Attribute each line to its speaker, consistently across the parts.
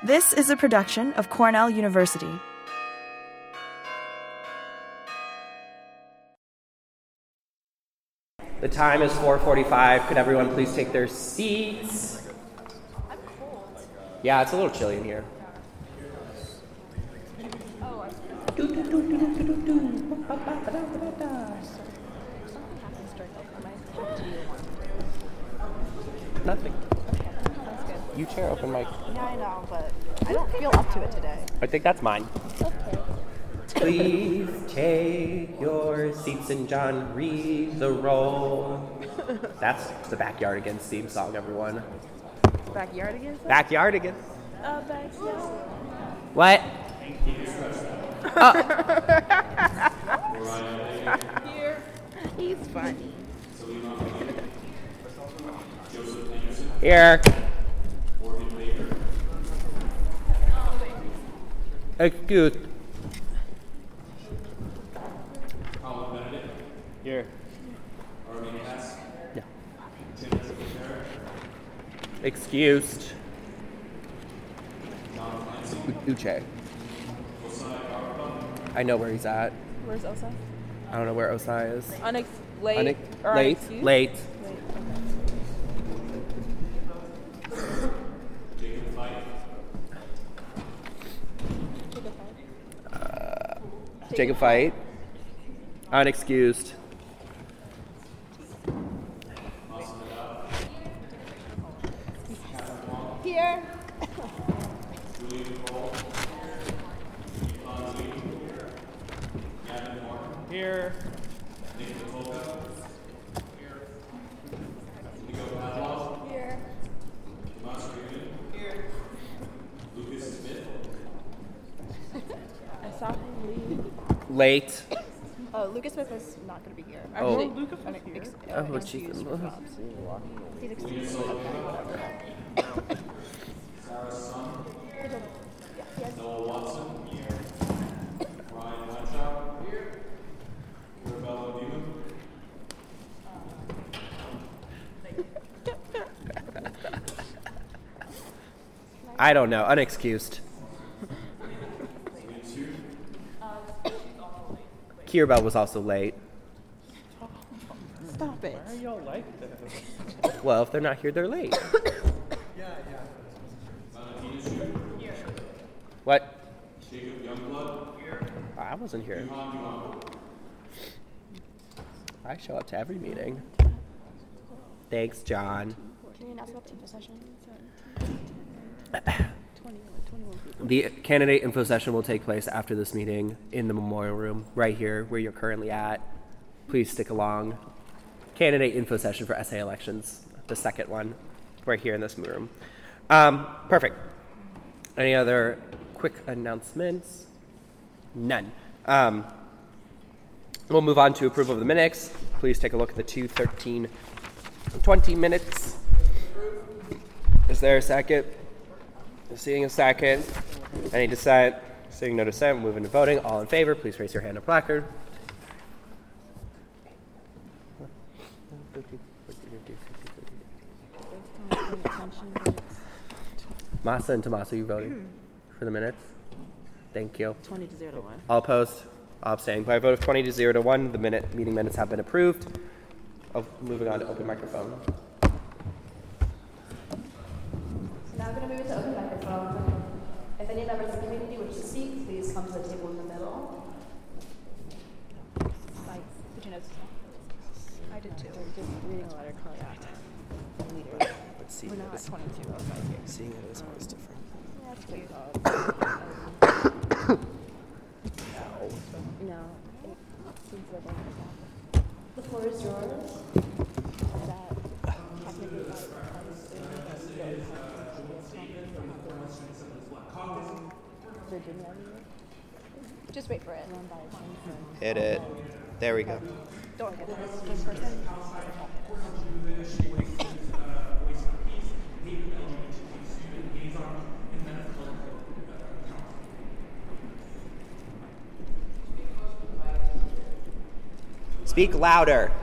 Speaker 1: This is a production of Cornell University.
Speaker 2: The time is 4:45. Could everyone please take their seats?
Speaker 3: I'm cold.
Speaker 2: Yeah, it's a little chilly in here.
Speaker 3: Oh,
Speaker 2: Nothing.
Speaker 3: okay, sounds good.
Speaker 2: You chair open mic.
Speaker 3: Yeah, I know, but I don't feel up to it today.
Speaker 2: I think that's mine.
Speaker 3: Okay.
Speaker 2: Please take your seats and John read the roll. That's the Backyardigans theme song, everyone.
Speaker 3: Backyardigans?
Speaker 2: Backyardigans.
Speaker 3: Backyard.
Speaker 2: What?
Speaker 3: He's funny.
Speaker 2: Here. Excuse. Here. Yeah. Excused. Uche. I know where he's at.
Speaker 3: Where's Osa?
Speaker 2: I don't know where Osai is.
Speaker 3: Late.
Speaker 2: Late. Jacob Fight. Unexcused.
Speaker 3: Here.
Speaker 2: Here.
Speaker 3: Here. I saw him leave.
Speaker 2: Late.
Speaker 3: Lucas Smith is not going to be here.
Speaker 2: Oh.
Speaker 3: Actually, Lucas is here.
Speaker 2: Oh, Jesus.
Speaker 3: He's excused. Okay, whatever.
Speaker 4: Noah Watson. Ryan Wentschau. Arabella Beeman.
Speaker 2: I don't know. Unexcused. Kirabel was also late.
Speaker 3: Stop it.
Speaker 4: Why are y'all like that?
Speaker 2: Well, if they're not here, they're late. What?
Speaker 4: Jacob Youngblood.
Speaker 2: I wasn't here. I show up to every meeting. Thanks, John.
Speaker 3: Can you announce about the info session?
Speaker 2: The candidate info session will take place after this meeting in the memorial room, right here where you're currently at. Please stick along. Candidate info session for SA elections, the second one, right here in this room. Perfect. Any other quick announcements? None. We'll move on to approval of the minutes. Please take a look at the 2:13:20 minutes. Is there a second? Seeing a second. Any dissent? Seeing no dissent, we'll move into voting. All in favor, please raise your hand or placard. Masa and Tommaso, you voting for the minutes? Thank you.
Speaker 3: 20-0 to 1.
Speaker 2: All opposed? All abstaining. By a vote of 20-0 to 1, the meeting minutes have been approved. Moving on to open microphone.
Speaker 5: Now we're going to move to open microphone. If any members of the community wish to speak, please come to the table in the middle.
Speaker 3: Did you notice? I did too. Just reading a letter calling out leaders.
Speaker 2: Let's see.
Speaker 3: We're not at 22 right here.
Speaker 2: Seeing it is always different.
Speaker 3: That's weird. No. It seems like
Speaker 5: The floor is yours.
Speaker 3: that technically Virginia. Just wait for it.
Speaker 2: Hit it. There we go.
Speaker 3: Don't hit it. Just person.
Speaker 2: Speak louder.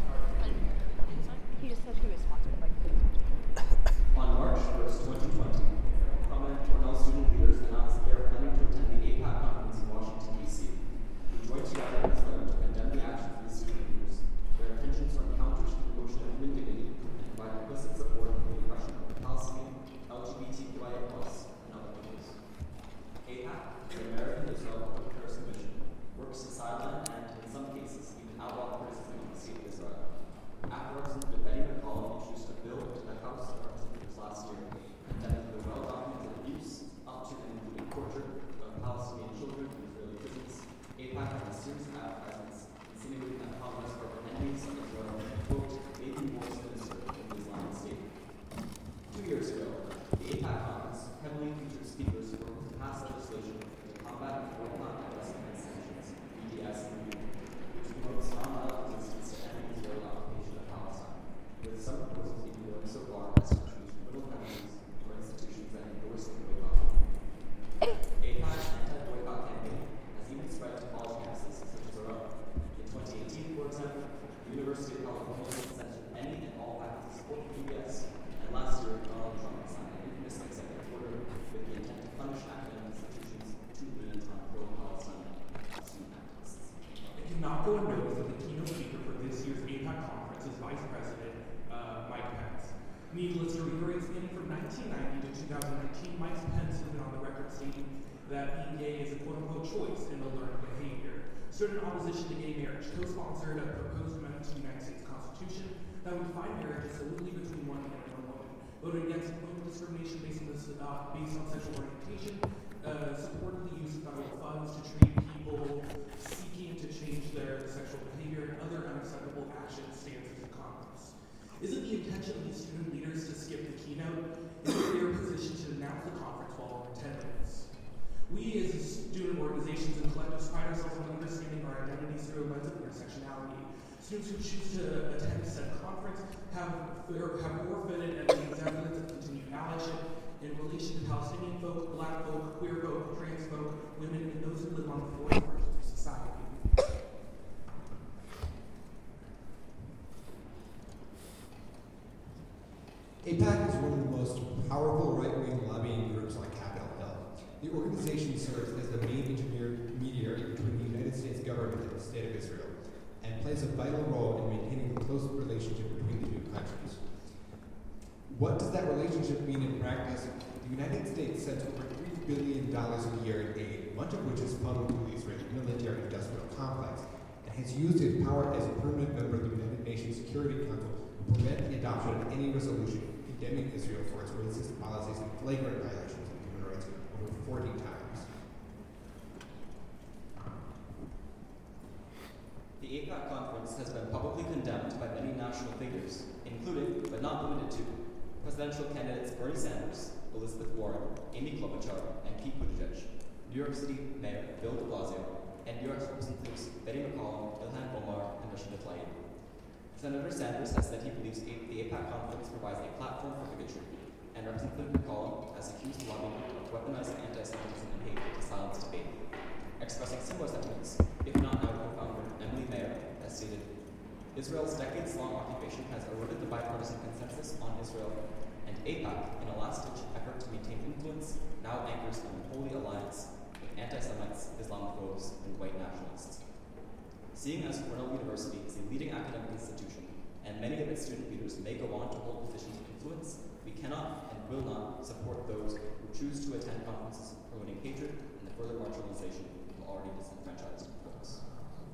Speaker 3: He just said he was sponsored. Like,
Speaker 4: On March 1st, 2020, Needless to reiterate, spanning from 1990 to 2019, Mike Pence has been on the record stating that being gay is a quote-unquote choice in the learned behavior. Stood in opposition to gay marriage, co-sponsored a proposed amendment to the United States Constitution that would define marriage as solely between one man and one woman. Voted against employment discrimination based on sexual orientation, supported the use of federal funds to treat people seeking to change their sexual behavior and other unacceptable actions, stances, and comments. Is it the intention of these student leaders to skip the keynote? Is it their position to announce the conference while in attendance? We as student organizations and collectives pride ourselves on understanding our identities through a lens of intersectionality. Students who choose to attend said conference have forfeited any semblance of continued allyship in relation to Palestinian folk, black folk, queer folk, trans folk, women, and those who live on the forward margins of society.
Speaker 6: AIPAC is one of the most powerful right-wing lobbying groups on Capitol Hill. The organization serves as the main intermediary between the United States government and the State of Israel, and plays a vital role in maintaining a close relationship between the two countries. What does that relationship mean in practice? The United States sends over $3 billion a year in aid, much of which is funneled through the Israeli military-industrial complex, and has used its power as a permanent member of the United Nations Security Council to prevent the adoption of any resolution condemning Israel for its racist policies and flagrant violations of human rights over 40 times.
Speaker 7: The AIPAC conference has been publicly condemned by many national figures, including, but not limited to, presidential candidates Bernie Sanders, Elizabeth Warren, Amy Klobuchar, and Pete Buttigieg, New York City Mayor Bill de Blasio, and New York Representatives Betty McCollum, Ilhan Omar, and Rashida Tlaib. Senator Sanders has said he believes the AIPAC conference provides a platform for bigotry, and Representative McCollum has accused the lobby of weaponizing anti-Semitism and hate to silence debate. Expressing similar sentiments, if not now co-founder Emily Mayer has stated, Israel's decades-long occupation has eroded the bipartisan consensus on Israel, and AIPAC, in a last-ditch effort to maintain influence, now anchors an unholy alliance with anti-Semites, Islamophobes, and white nationalists. Seeing as Cornell University is a leading academic institution, and many of its student leaders may go on to hold positions of influence, we cannot and will not support those who choose to attend conferences promoting hatred and the further marginalization of already disenfranchised folks.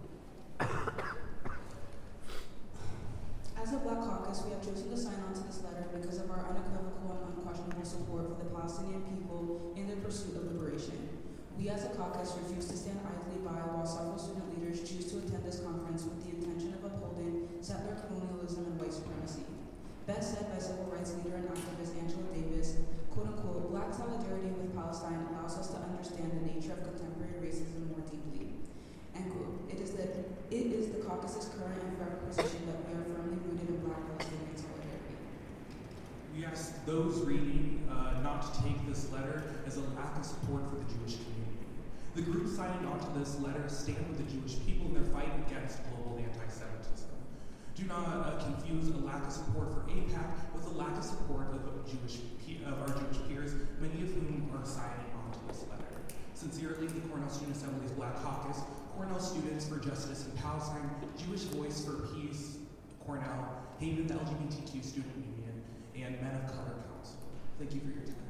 Speaker 8: As a Black Caucus, we have chosen to sign on to this letter because of our unequivocal and unquestionable support for the Palestinian people in their pursuit of liberation. We as a caucus refuse to stand idly by while several student leaders choose to attend this conference with the intention of upholding settler colonialism and white supremacy. Best said by civil rights leader and activist Angela Davis, quote-unquote, Black solidarity with Palestine allows us to understand the nature of contemporary racism more deeply. End quote. It is the caucus's current and forever position that we are firmly rooted in Black Palestinian solidarity.
Speaker 4: We ask those reading not to take this letter as a lack of support for the Jewish community. The group signing onto this letter stand with the Jewish people in their fight against global anti-Semitism. Do not confuse a lack of support for AIPAC with a lack of support of our Jewish peers, many of whom are signing onto this letter. Sincerely, the Cornell Student Assembly's Black Caucus, Cornell Students for Justice in Palestine, Jewish Voice for Peace, Cornell, Haven, the LGBTQ Student Union, and Men of Color Council. Thank you for your time.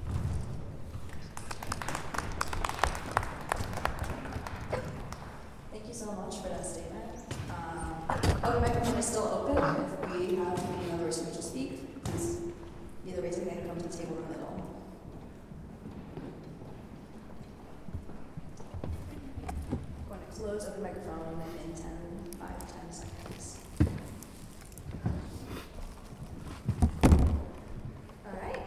Speaker 5: Thank you so much for that statement. The microphone is still open. If we have any members who wish to speak, please either raise your hand or come to the table in the middle. Going to close open microphone in 10 seconds. All right.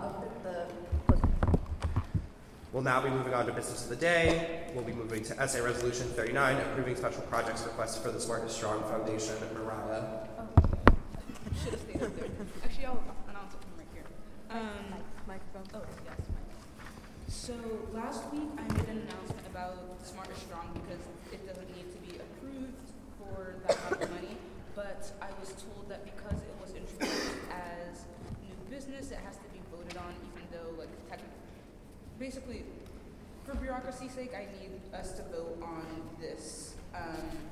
Speaker 2: We'll now be moving on to business of the day. We'll be moving to Essay Resolution 39, approving special projects request for the Smart and Strong Foundation. Mariah.
Speaker 3: Should have stayed up there. Actually, I'll announce it from right here. Microphone. Oh, yes, microphone. So last week I made an announcement about Smart and Strong because it doesn't need to be approved for that amount of money. But I was told that because it was introduced as new business, it has to be voted on, even though, like, technically, basically, for bureaucracy's sake, I need us to vote on this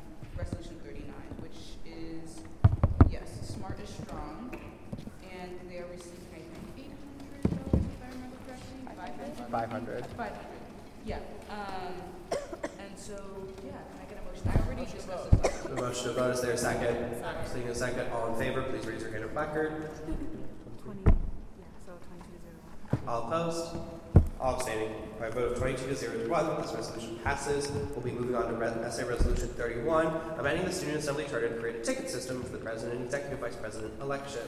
Speaker 3: Resolution 39, which is, yes, Smart is Strong, and they
Speaker 2: 500.
Speaker 3: 500. Yeah. And so, yeah, can I get a motion? I already discussed this.
Speaker 2: The motion to vote, is there a second? Seeing a second, all in favor, please raise your hand or placard.
Speaker 1: 22-0.
Speaker 2: All opposed? All abstaining. By a vote of 22 to 0 to 1, this resolution passes. We'll be moving on to essay resolution 31, amending the Student Assembly Charter to create a ticket system for the President and Executive Vice President election.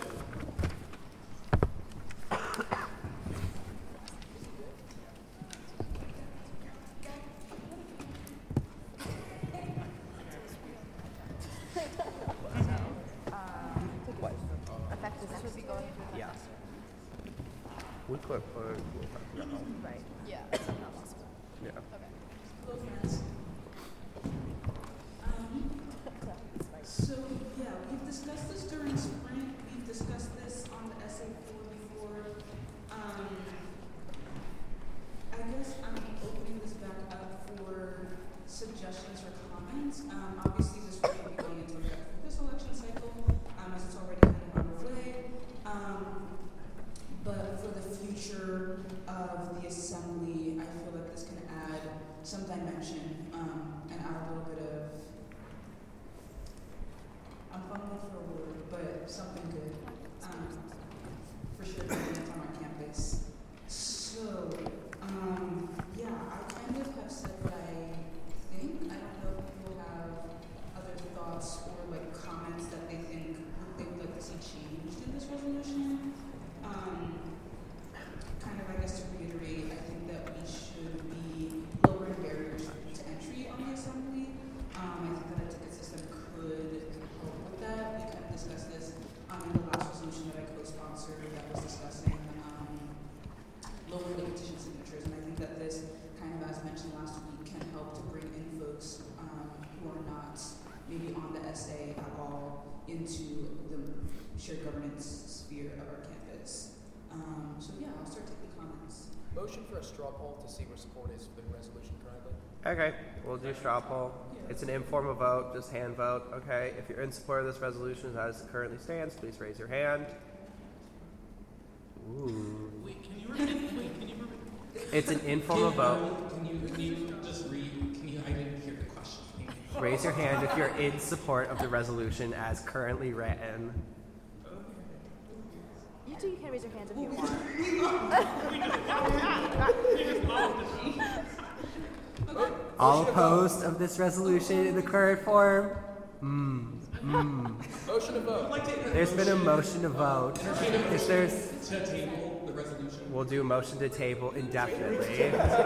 Speaker 2: Yeah. We could put.
Speaker 5: Right. Yeah. Not possible.
Speaker 2: Yeah.
Speaker 5: Okay.
Speaker 8: Hello, friends. So, yeah, we've discussed this during spring. We've discussed this on the essay floor before. I guess I'm opening this back up for suggestions or comments. Obviously, this will be going into effect for this election cycle, as it's already kind of underway. But for the future of the assembly, I feel like this can add some dimension and add a little bit of, I'm fumbling for a word, but something good for sure on our campus. So, yeah, I kind of have said what I think. I don't know if people have other thoughts or like comments that they think they would like to see changed in this resolution. Kind of, I guess, to reiterate, I think that we should be lowering barriers to entry on the assembly. I think that a ticket system could help with that. We kind of discussed this in the last resolution that I co-sponsored that was discussing lowering the petition signatures. And I think that this, kind of as mentioned last week, can help to bring in folks who are not maybe on the essay at all into the shared governance sphere of our campus. So yeah, I'll start taking comments.
Speaker 9: Motion for a straw poll to see where support is for the resolution currently.
Speaker 2: Okay, we'll do straw poll. It's an informal vote, just hand vote. Okay, if you're in support of this resolution as it currently stands, please raise your hand. Ooh.
Speaker 4: Wait, can you repeat?
Speaker 2: It's an informal vote.
Speaker 4: Can you just read? I didn't hear the question.
Speaker 2: Raise your hand if you're in support of the resolution as currently written.
Speaker 1: You can raise your hand if you want.
Speaker 2: All opposed of this resolution in the current form?
Speaker 9: Motion to vote.
Speaker 2: There's been a motion to vote. If there's,
Speaker 4: To table the resolution.
Speaker 2: we'll do a motion to table indefinitely.
Speaker 1: She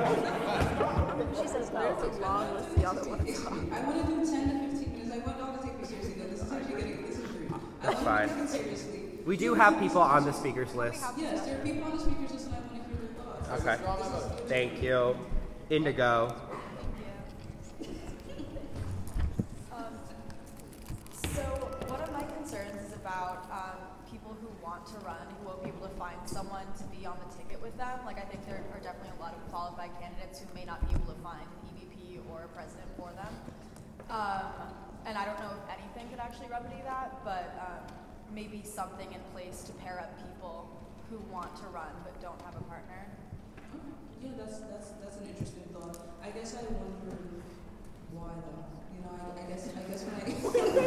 Speaker 1: says no. It's along with the other ones.
Speaker 8: I want to do 10 to 15 minutes. I want y'all to take me seriously. Though. This is actually this is rude.
Speaker 2: That's
Speaker 8: I
Speaker 2: fine.
Speaker 8: want to take it seriously.
Speaker 2: We do have people on the speakers list.
Speaker 8: Yes, there are people on the speakers list, and I want to hear their thoughts.
Speaker 2: Okay. Thank you. Indigo.
Speaker 5: So one of my concerns is about people who want to run, who won't be able to find someone to be on the ticket with them. Like, I think there are definitely a lot of qualified candidates who may not be able to find an EVP or a president for them. And I don't know if anything could actually remedy that, but maybe something in place to pair up people who want to run but don't have a partner.
Speaker 8: Yeah, that's an interesting thought. I guess I wonder why though. You know, I guess when I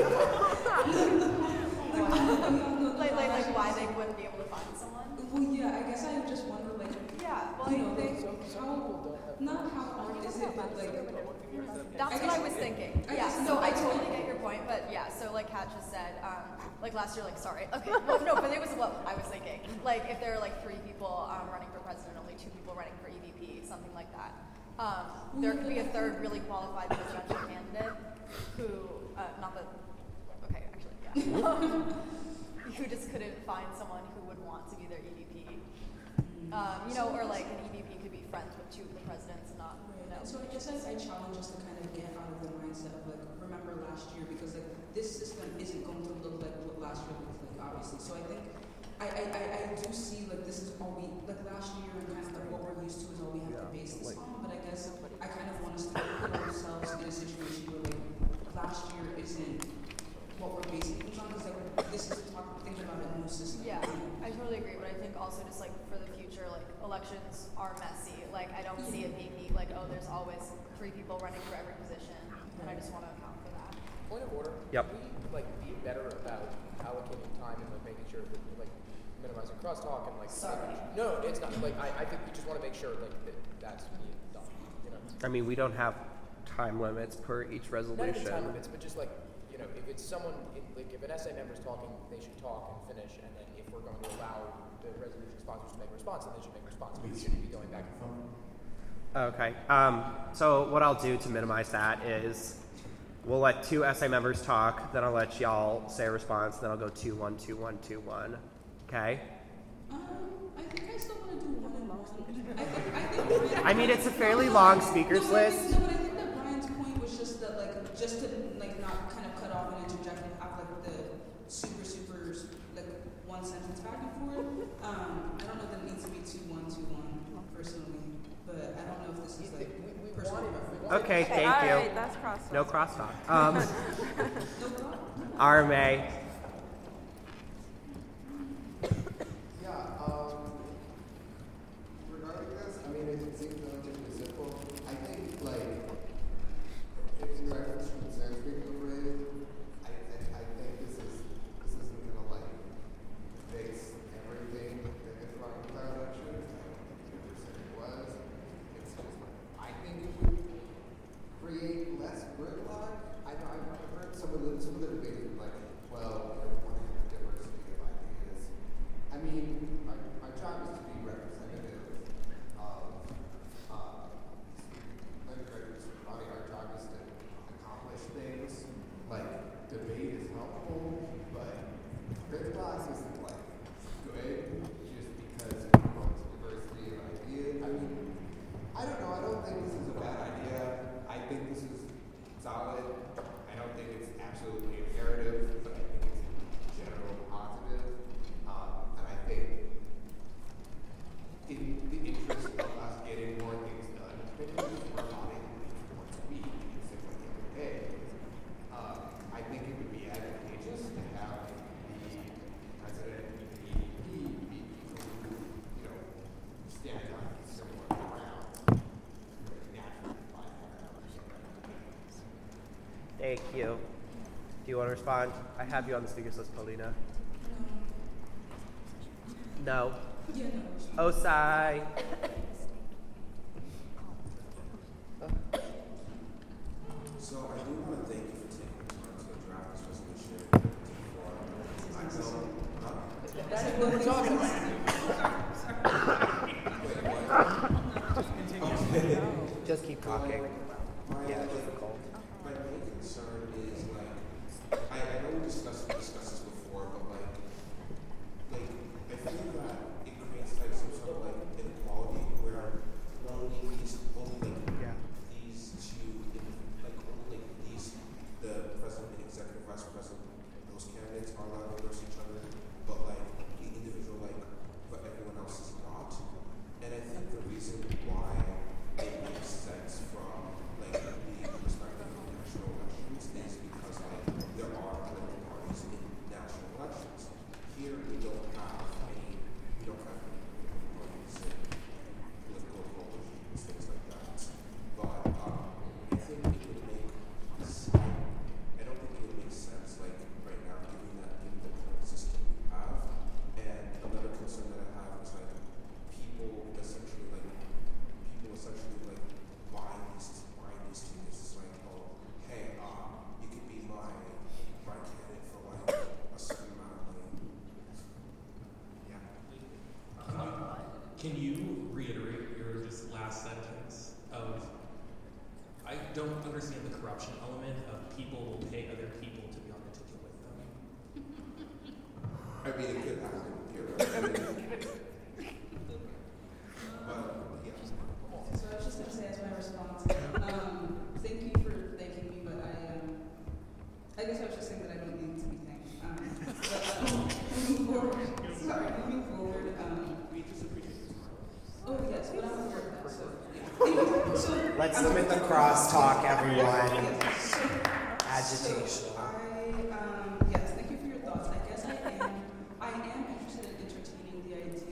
Speaker 5: like why they wouldn't be able to find someone.
Speaker 8: Well, yeah, I guess I just wonder like
Speaker 5: Yeah, well,
Speaker 8: you know, not how hard is it, but like
Speaker 5: that's what I was thinking.
Speaker 8: I
Speaker 5: Yeah,
Speaker 8: guess
Speaker 5: so
Speaker 8: no,
Speaker 5: I
Speaker 8: that's
Speaker 5: totally
Speaker 8: fine.
Speaker 5: get your point, but yeah, so like Kat just said, like last year, like sorry, okay, well no, but it was what I was thinking. Like if there are like 3 people running for president, only 2 people running for EVP, something like that. There could be a third really qualified presidential candidate who, not that, okay, actually, yeah, who just couldn't find someone who would want to be their EVP. You know, or like an EVP could be friends with 2 of the presidents, not, you know.
Speaker 8: So I guess I challenge us to kind of get out of the mindset of like, remember last year, because like this system isn't going to look like what last year looked like, obviously. So I think I do see like this is all we, like last year and kind of like what we're used to is all we have to base this on, but I guess I kind of want us to put ourselves in a situation where like last year isn't what we're basing things on, because like this is thinking about a new system.
Speaker 5: Yeah, I totally agree. What but I think also just like for the future, like elections are messy. Like I don't see it being neat. Like there's always 3 people running for every position, and I just want to account for that.
Speaker 9: Point of order.
Speaker 2: Yep.
Speaker 9: Can we like be better about allocating time and like making sure that like minimizing crosstalk and like.
Speaker 5: Sorry.
Speaker 9: No, it's not. Like I think we just want to make sure like that's being done. You know.
Speaker 2: I mean, we don't have time limits per each
Speaker 9: Not even
Speaker 2: resolution.
Speaker 9: time limits, but just like if it's someone like if an SA member's talking, they should talk and finish, and then if we're going to allow the resolution sponsors to make a response, then they should make a response. We shouldn't be going back and forth.
Speaker 2: Okay. So what I'll do to minimize that is we'll let 2 SA members talk, then I'll let y'all say a response, then I'll go 2-1, 2-1, 2-1. Okay?
Speaker 8: I think I still want to do 1 and 1. I think
Speaker 2: I mean, it's a fairly long speakers list.
Speaker 8: No, but I think that Brian's point was just that, like, just to, like, not kind of cut off and interject and have, like, the super, like, 1 sentence back and forth. I don't know that it needs to be 2-1, 2-1, personally, but I don't know if this is, like, personal preference.
Speaker 2: Okay, thank
Speaker 1: All
Speaker 2: you.
Speaker 1: right, that's crosstalk.
Speaker 2: No crosstalk.
Speaker 8: No thought?
Speaker 2: RMA.
Speaker 10: Regarding this, I mean, it seems relatively simple. I think, like, in reference to concerns people have raised, I think this isn't gonna, like, fix everything that is wrong with our elections. I don't think it was. It's just, I think it would create less gridlock. I know I've heard some of the debates like, well, we want to have diversity of ideas. I mean, our job is to be representative of body. Our job is to accomplish things. Like, debate is helpful, but gridlock isn't like good just because it promotes diversity of ideas. I mean, I don't know. I don't think this is a bad idea. I think this is solid. I don't think it's absolutely imperative, but I think it's in general positive. And I think in the interest of us getting more things done, maybe we just work on it once a week, just like every day. I think it would be advantageous to have the president and the EDP be people who, stand on similar ground, naturally by having
Speaker 2: Thank you. Do you want to respond? I have you on the speakers list, Paulina. No.
Speaker 8: Yeah, no.
Speaker 2: Osai.
Speaker 11: So I do want to thank you for taking the time to draft this resolution before I know.
Speaker 9: That's what we're talking about.
Speaker 2: Just keep talking. Yeah,
Speaker 11: My
Speaker 2: difficult.
Speaker 11: main concern is I know we discussed this before, but I feel that it creates some sort of inequality where only these the president and executive vice president, those candidates are allowed to endorse each other, but the individual but everyone else is not. And I think the reason why it makes sense from the perspective of national elections is because there are political parties in national elections. Here we don't have any political parties in political coalitions, things like that. But I think it would make I don't think it would make sense right now given the current system we have. And another concern that I have is people essentially buying these tickets. It's hey, you could be my candidate for a certain amount of money. Yeah.
Speaker 4: Can you reiterate your just last sentence of, I don't understand the corruption element of people will pay other people to be on the ticket with them.
Speaker 11: I mean, it could happen. You're right. But, yeah.
Speaker 8: So I was just going to say as my response, thank you for thanking me, but I guess I was just saying that I don't need to be thanked. Moving forward,
Speaker 11: We just appreciate this.
Speaker 8: oh yes, but I'm aware of that, so yeah. So,
Speaker 12: Let's limit the crosstalk, everyone.
Speaker 8: So,
Speaker 12: Agitation.
Speaker 8: yes, thank you for your thoughts. I guess I am interested in entertaining the idea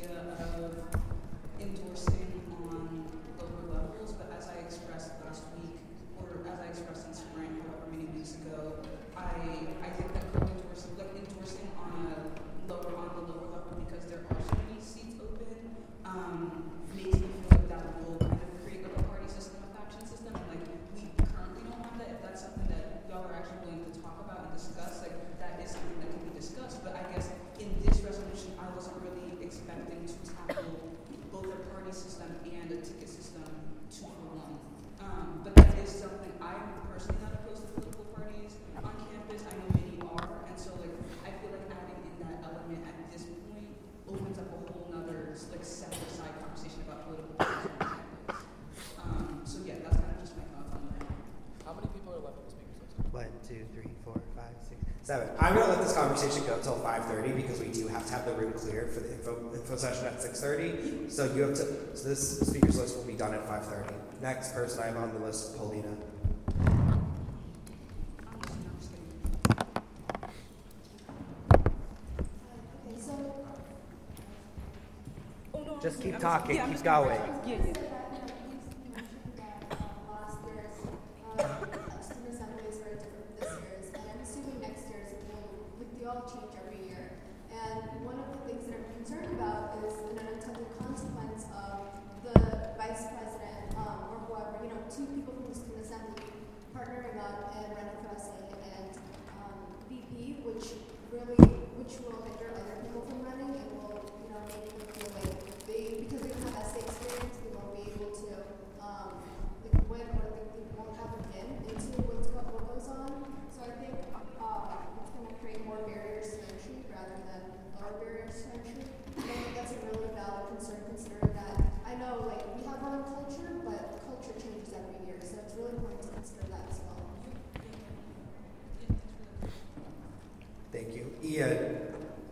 Speaker 8: to tackle both a party system and a ticket system 2 for 1. But that is something I'm personally not opposed to political parties on campus. I know many are, and so like I feel like adding in that element at this point opens up a whole nother like separate side conversation about political parties on campus. So yeah, that's kind of just my thoughts on that.
Speaker 9: How many people are left on the speakers list?
Speaker 12: 1, 2, 3, 4, 5, 6, 7. I'm going to let this conversation go until 5:30 because we do have to have the room cleared for the info session at 6:30. So you have to. So this speakers list will be done at 5:30. Next person I have on the list, Paulina.
Speaker 13: Okay, so
Speaker 12: Just keep talking. Keep going.
Speaker 13: student assembly is very different this year's, and I'm assuming next year's they all change every year. And one of the things that I'm concerned about is an unintended consequence of the vice president or whoever, two people from the student assembly partnering up and running for SA and VP, which will hinder other people from running and will make them feel like because they don't have SA experience, they won't be able to win or they won't have an in into what goes on. So I think it's going to create more barriers to entry rather than lower barriers to entry. And I think that's a really valid concern considering that I know we have our own culture, but culture changes every year, so it's really important to consider that as well.
Speaker 12: Thank you. Ian.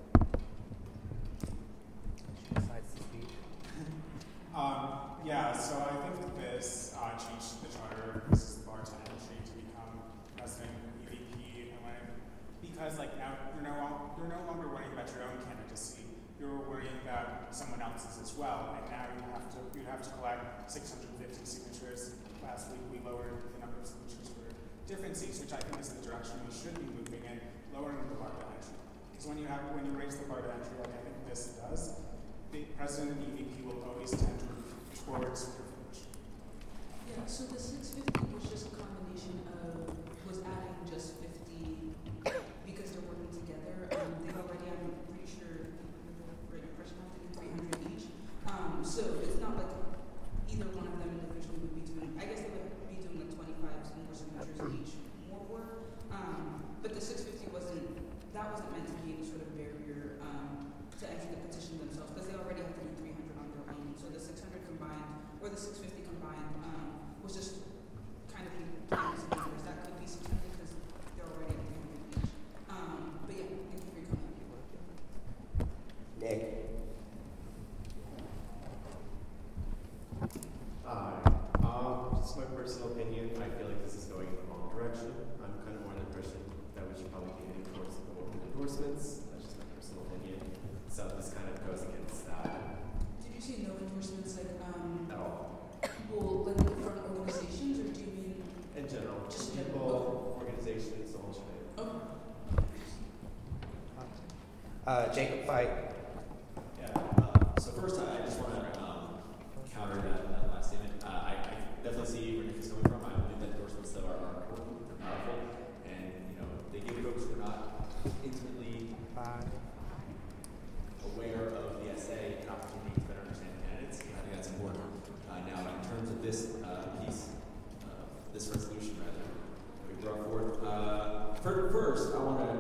Speaker 14: Yeah, so I think this change to the charter raises the bar to entry to become president EVP, because now you're no longer worrying about your own candidacy. You're worrying about someone else's as well, and now you have to collect 650 signatures. Last week we lowered the number of signatures for different seats, which I think is the direction we should be moving in, lowering the bar to entry. Because when you raise the bar to entry, like I think this does, the president and EVP will always tend towards privilege.
Speaker 8: Yeah, so the 650 was just a combination was adding just 50 because they're working together. They already, I'm pretty sure, the impression have to do 300 each. So it's not like either one of them individually would be doing, I guess they would be doing 25 more signatures each, more work. But the 650 wasn't meant to be any sort of barrier to enter the petition themselves because they already have to do 300 on their own. So the 600 combined, or the 650 combined, was just kind of numbers. That could be 600 because they're already at 300 each. But yeah, thank you for your comment.
Speaker 12: Nick.
Speaker 15: Just my personal opinion, I feel like this is going in the wrong direction. I'm kind of more in the impression that we should probably be heading towards the open endorsements. That's just my personal opinion. So this kind of goes against that.
Speaker 8: Did you say no endorsements
Speaker 15: at all?
Speaker 8: Well, from organizations, or do you mean
Speaker 15: in general?
Speaker 8: Just
Speaker 15: people, organizations, the whole shebang.
Speaker 8: Okay.
Speaker 12: Jacob, fight.
Speaker 7: Yeah. So first, I just want to counter that last statement. I definitely see where Nick is coming from. I believe that endorsements though are important, they're powerful, and they give folks who are not intimately aware of the SA an opportunity to better understand candidates. I think that's important. Now, in terms of this piece, this resolution rather, that we brought forth, first I want to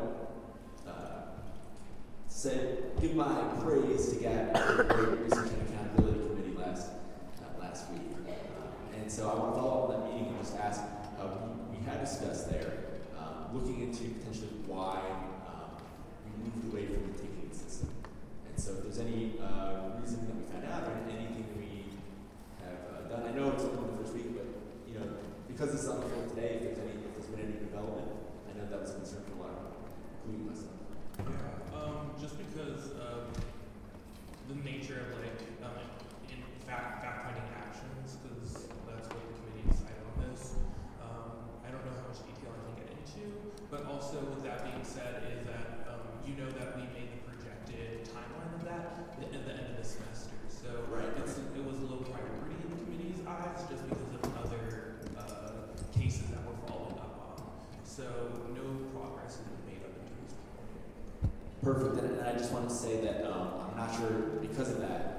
Speaker 7: give my praise to Gabby for the Great Research and Accountability Committee last week. And so I want to follow up on that meeting and just ask, we had discussed there, looking into potentially why we moved away from the ticketing system. And so if there's any reason that we found out or anything that we have done, I know it's only the first week, but because this is on the floor today, if there's been any development, I know that was a concern for a lot of people, including myself.
Speaker 4: Yeah, just because of the nature of in fact-finding actions, because that's what the committee decided on this. I don't know how much detail I can get into, but also with that being said, is that that we made the projected timeline of that at the end of the semester. So it was a low priority in the committee's eyes, just because of other cases that we're following up on. So no progress has been made up until this point.
Speaker 7: Perfect, and I just want to say that I'm not sure, because of that,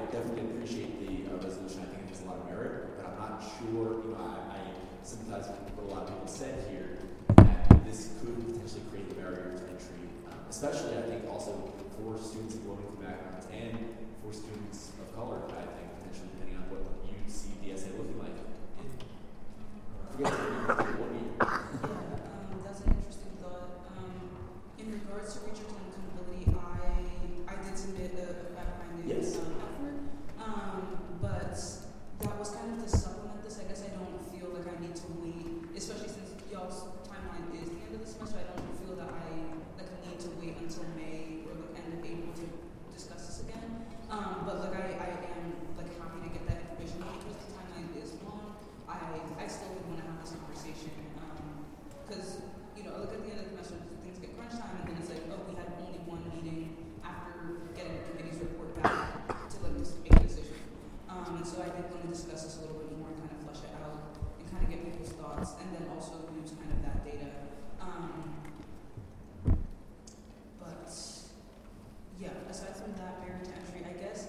Speaker 16: definitely appreciate the resolution. I think it has a lot of merit, but I'm not sure, I sympathize with what a lot of people said here, that this could potentially create a barrier to entry, especially, I think, also for students of low-income backgrounds and for students of color, I think, potentially, depending on what you see the essay looking like.
Speaker 8: That's an interesting thought. In regards to research and accountability, I did submit a fact-finding effort, but that was kind of to supplement this. I guess I don't feel like I need to wait, especially since y'all's timeline is the end of the semester. I don't feel that I need to wait until May or the end of April to discuss this again. But I am happy to get that information because the timeline is long. I still would want to have this conversation because at the end of the semester things get crunch time and then it's like, oh, we had only one meeting after getting the committee's report back to just make a decision. And so I did want to discuss this a little bit more and kind of flesh it out and kind of get people's thoughts and then also use kind of that data. But yeah, aside from that barrier to entry, I guess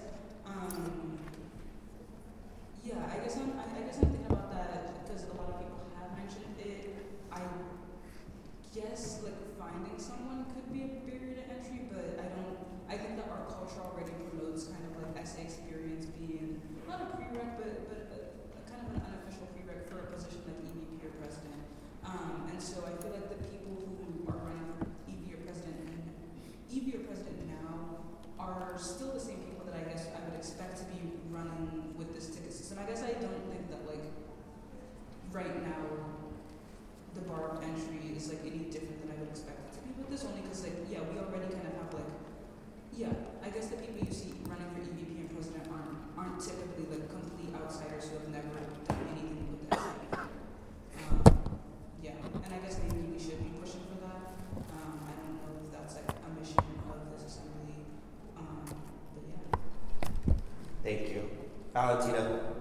Speaker 8: I'm thinking about that because a lot of people have mentioned it. I guess finding someone could be a barrier to entry, but I think that our culture already promotes kind of essay experience being not a prereq, but a kind of an unofficial prereq for a position like EVP or president. And so I feel like the people who are running for EV or president now are still the same people that I guess I would expect to be running with this ticket system. I guess I don't think that right now the bar of entry is any different than I would expect it to be with this, only because we already kind of have I guess the people you see running for EVP and president aren't typically complete outsiders who have never done anything with this. And I guess maybe we should be pushing for that. I don't know if that's a mission of this assembly, but yeah.
Speaker 12: Thank you. Valentina.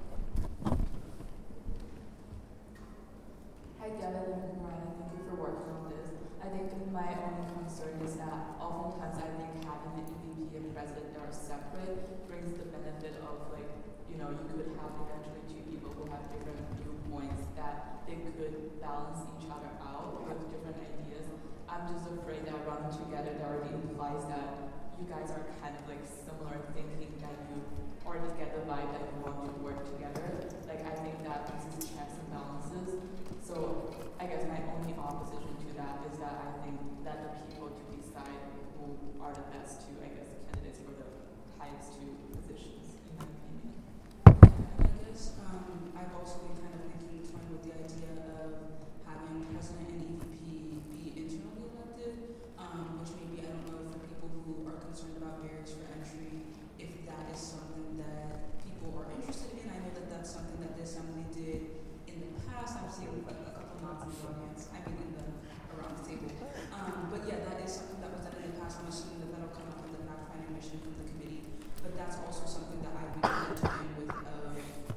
Speaker 17: Hi, Devin and Mariah. Thank you for working on this. I think my only concern is that oftentimes I think having the EVP and president that are separate brings the benefit of you could have eventually two people who have different viewpoints that they could balance each other out with different ideas. I'm just afraid that running together that already implies that you guys are kind of similar thinking, that you are together by that you want to work together. I think that this is checks and balances. So I guess my only opposition to that is that I think that the people to decide who are the best two, candidates for the highest two positions, in my opinion.
Speaker 8: I guess I've also been kind of toying with the idea of having president and EVP be internally elected, which maybe I don't know for people who are concerned about barriers for entry, if that is something that people are interested in. I know that that's something that the assembly did in the past. I've seen a couple nods in the audience. Around the table. But yeah, that is something that was done in the past. I'm assuming that that'll come up in the fact-finding mission from the committee. But that's also something that I've been toying with of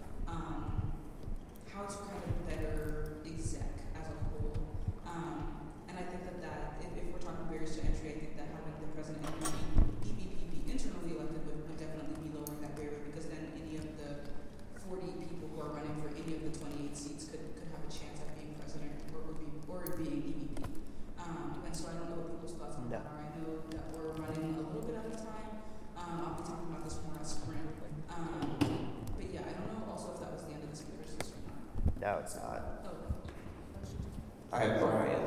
Speaker 8: how to kind of better exec as a whole. And I think that if we're talking barriers to entry, I think that having the president and EVP be internally elected would definitely be lowering that barrier, because then any of the 40 people who are running for any of the 28 seats could have a chance at being president or being EVP. And so I don't know what people's thoughts on that are. I know that we're running a little bit out of time. I'll be talking about this more at sprint. But yeah, I don't know also if that was the end of the speakers list or not.
Speaker 12: No, it's not.
Speaker 8: Oh.
Speaker 12: I have Brian.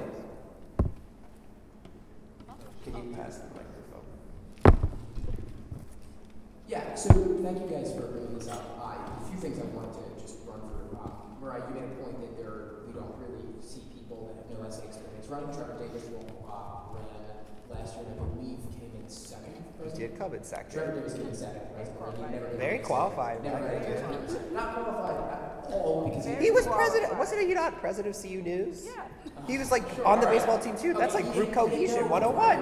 Speaker 12: Can you pass the microphone?
Speaker 18: Yeah, so thank you guys for bringing this up. A few things I wanted to just run through. Mariah, you made a point that we don't really see people that have no essay experience. Running Trevor Davis ran last year, and I believe came in second.
Speaker 12: He did come in second.
Speaker 18: Trevor Davis came in second.
Speaker 12: Very qualified.
Speaker 18: Not qualified at all because
Speaker 12: he was president. Wasn't he not president of CU News? Yeah. He was on the baseball team too. That's group cohesion 101.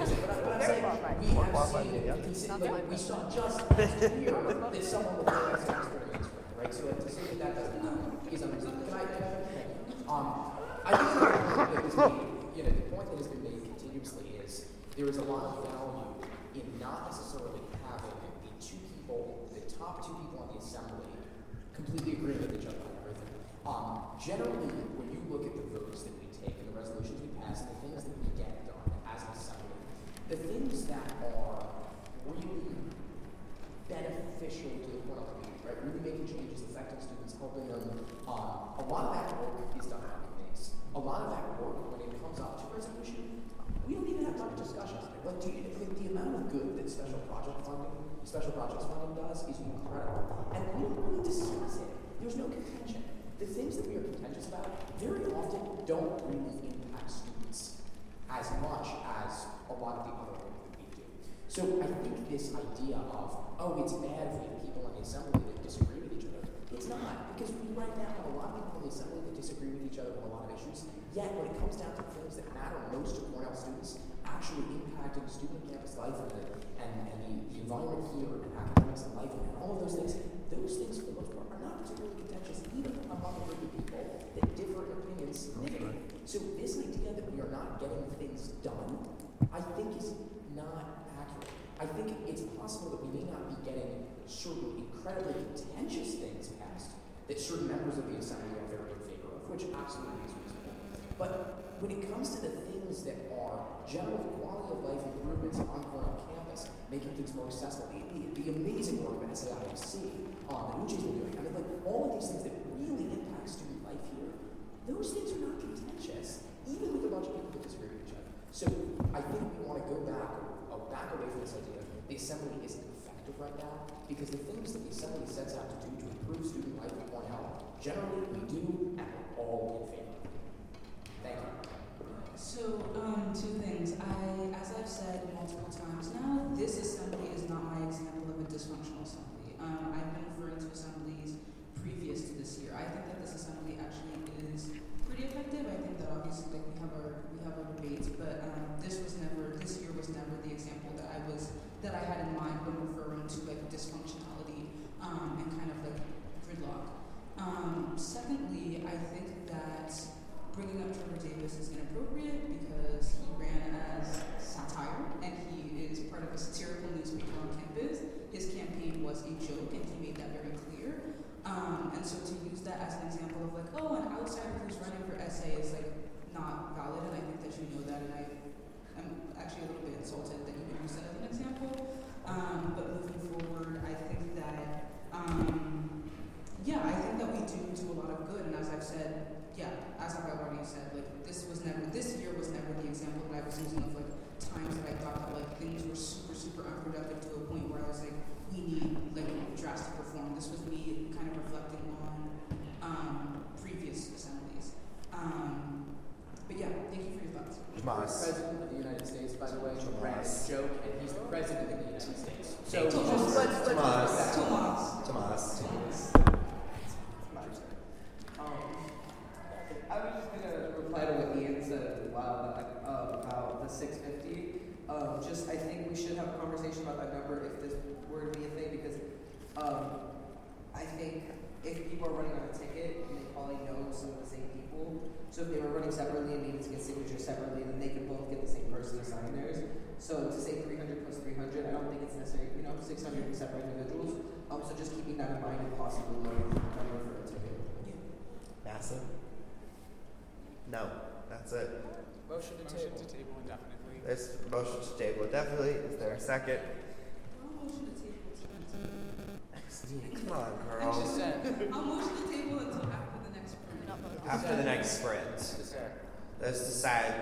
Speaker 18: We saw just last year that someone with no essay experience, right? So to say that doesn't happen is unreasonable. I think the point that has been made continuously is there is a lot of value in not necessarily having the two key people, the top two people on the assembly, completely agree with each other on everything. Generally, when you look at the votes that we take and the resolutions we pass and the things that we get done as an assembly, the things that are really beneficial to the point of the meeting, right? Really making changes, affecting students, helping them. A lot of that work is done out in ways. A lot of that work, when it comes up to resolution, we don't even have much discussion on it. Like, the amount of good that special projects funding does is incredible. And we don't really discuss it. There's no contention. The things that we are contentious about very often don't really impact students as much as a lot of the other work that we do. So I think this idea of, oh, it's bad if we have people in the assembly that disagree with each other. It's not, because we right now have a lot of people in the assembly that disagree with each other on a lot of issues. Yet when it comes down to things that matter most to Cornell students, actually impacting student campus life and the environment here and academics and life and all of those things for the most part are not particularly contentious even among a group of people that differ in opinions significantly. So this idea that we are not getting things done, I think is not accurate. I think it's possible that we may not be getting certain incredibly contentious things passed that certain members of the assembly are very in favor of, which absolutely is reasonable. But when it comes to the things that are general quality of life improvements on Cornell campus, making things more accessible, the amazing work of SAIMC that Uchi's been doing, I mean, like, all of these things that really impact student life here, those things are not contentious, even with a bunch of people that disagree with each other. So I think we want to go back away from this idea. The assembly isn't effective right now because the things that the assembly sets out to do to improve student life at Cornell, generally we do and we're all in favor. Thank you.
Speaker 8: So, two things. As I've said multiple times now, this assembly is not my example of a dysfunctional assembly. I've been referring to assemblies previous to this year. I think that this assembly actually is pretty effective. I think that obviously we have our debates, but this year was never the example that I had in mind when referring to like dysfunctionality and kind of like gridlock. Secondly, I think that bringing up Trevor Davis is inappropriate because he ran as satire and he is part of a satirical newspaper on campus. His campaign was a joke and he made that very clear. And so to use that as an example of like, oh, an outsider who's running for SA is like not valid, and I think that you know that, and I'm actually a little bit insulted that you would use that as an example. But moving forward, I think that I think that we do a lot of good, and as I've said, as I've already said, like this year was never the example that I was using of like times that I thought that like things were super unproductive to a point where I was like, we need like drastic reform. This was me kind of reflecting on previous assemblies. But yeah, thank you for your thoughts.
Speaker 18: Tomas.
Speaker 19: President of the United States, by the way, ran a joke, and he's the president of the United States. So
Speaker 12: Tomas.
Speaker 19: I was just gonna reply to what Ian said a while back about the 650. I think we should have a conversation about that number if this were to be a thing, because I think if people are running on a ticket, they probably know some of the same people. So if they were running separately and needed to get signatures separately, then they could both get the same person to sign theirs. So to say 300 plus 300, I don't think it's necessary, 600 separate individuals. So just keeping that in mind and possibly lower the number for a ticket.
Speaker 12: Massive? No, that's it.
Speaker 14: Motion to table indefinitely.
Speaker 12: There's a motion to table indefinitely. Is there a second? Come on, Carl.
Speaker 8: I'll motion to table until after the next sprint.
Speaker 12: After the next sprint. Let's decide.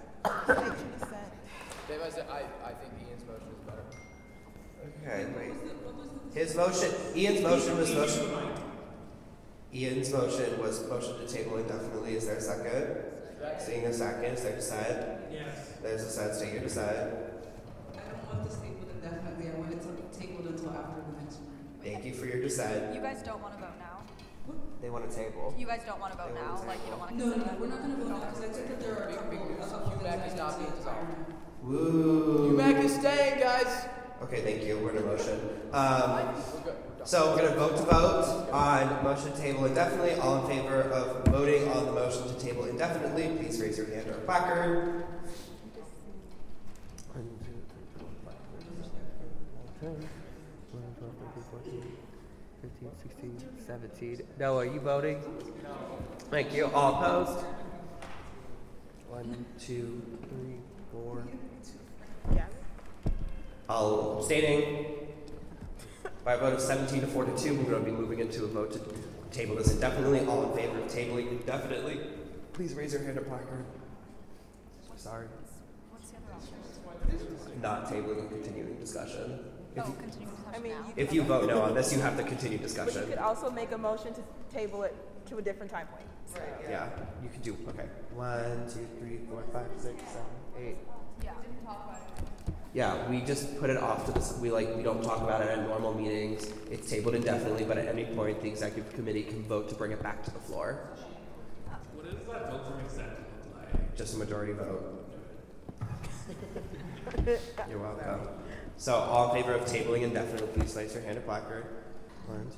Speaker 9: Dave, I think Ian's motion is better.
Speaker 12: Okay, wait. Ian's motion was motion to table indefinitely. Is there a second? Seeing a second, is there a decide?
Speaker 4: Yes.
Speaker 12: There's a decide, so you decide.
Speaker 8: I don't want this tabled indefinitely. I want it tabled until after the next sprint.
Speaker 12: Thank you for your decide.
Speaker 5: You guys don't want to vote now?
Speaker 12: They want to table.
Speaker 5: You guys don't want to vote now? Like, you don't want to
Speaker 8: No,
Speaker 5: consider that?
Speaker 8: we're not going to vote now because I think that there are a couple of things I need to dissolve.
Speaker 12: Woo.
Speaker 9: UMAC is staying, guys.
Speaker 12: Okay, thank you. We're in a motion. So we're going to vote on motion to table indefinitely. All in favor of voting on the motion to table indefinitely, please raise your hand or placard. 1, 2, 3, 4, 5, 6, 7, 8, 9, 10, 11,
Speaker 2: 12, 13, 14, 15, 16, 17. Noah, are you voting? No. Thank you. All opposed? 1, 2, 3, 4. All abstaining. By a vote of 17 to 4 to 2, we're going to be moving into a vote to table this indefinitely. All in favor of tabling indefinitely, please raise your hand or placard. Sorry. Not tabling and continuing discussion. If you vote no on this, you have to continue discussion.
Speaker 1: But you could also make a motion to table it to a different time point.
Speaker 2: Right. Yeah, you can do. Okay. 1, 2, 3, 4, 5, 6, 7, 8.
Speaker 5: Yeah. Didn't talk about it.
Speaker 2: Yeah, we just put it off to this. We don't talk about it at normal meetings. It's tabled indefinitely, but at any point, the executive committee can vote to bring it back to the floor.
Speaker 4: What does that vote from executive look like?
Speaker 2: Just a majority vote. You're welcome. So, all in favor of tabling indefinitely, please place your hand or placard. 1, 2, 3,